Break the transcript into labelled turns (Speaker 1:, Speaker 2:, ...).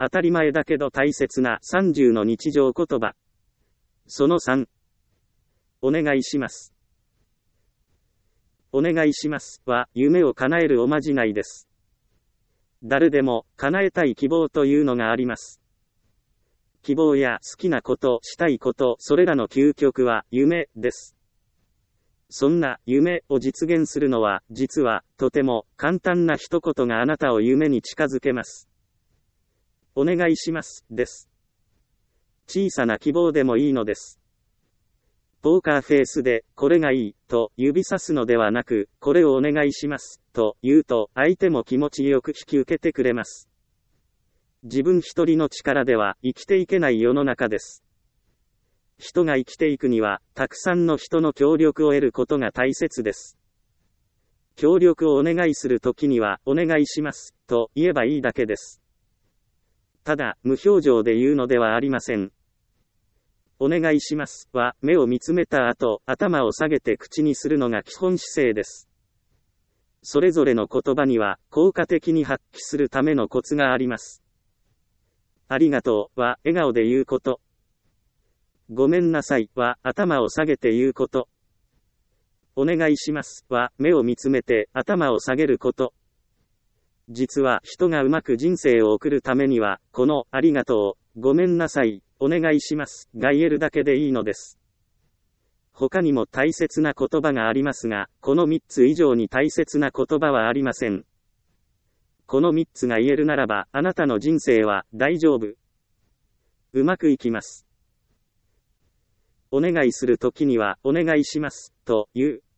Speaker 1: 当たり前だけど大切な30の日常言葉。その3。お願いします。お願いしますは、夢を叶えるおまじないです。誰でも、叶えたい希望というのがあります。希望や好きなこと、したいこと、それらの究極は、夢です。そんな夢を実現するのは、実は、とても簡単な一言があなたを夢に近づけます。お願いします、です。小さな希望でもいいのです。ポーカーフェイスで、これがいい、と指さすのではなく、これをお願いします、と言うと、相手も気持ちよく引き受けてくれます。自分一人の力では生きていけない世の中です。人が生きていくには、たくさんの人の協力を得ることが大切です。協力をお願いするときには、お願いします、と言えばいいだけです。ただ、無表情で言うのではありません。お願いしますは、目を見つめた後、頭を下げて口にするのが基本姿勢です。それぞれの言葉には、効果的に発揮するためのコツがあります。ありがとうは、笑顔で言うこと。ごめんなさいは、頭を下げて言うこと。お願いしますは、目を見つめて、頭を下げること。実は、人がうまく人生を送るためには、この、ありがとう、ごめんなさい、お願いします、が言えるだけでいいのです。他にも大切な言葉がありますが、この3つ以上に大切な言葉はありません。この3つが言えるならば、あなたの人生は、大丈夫。うまくいきます。お願いするときには、お願いします、と言う。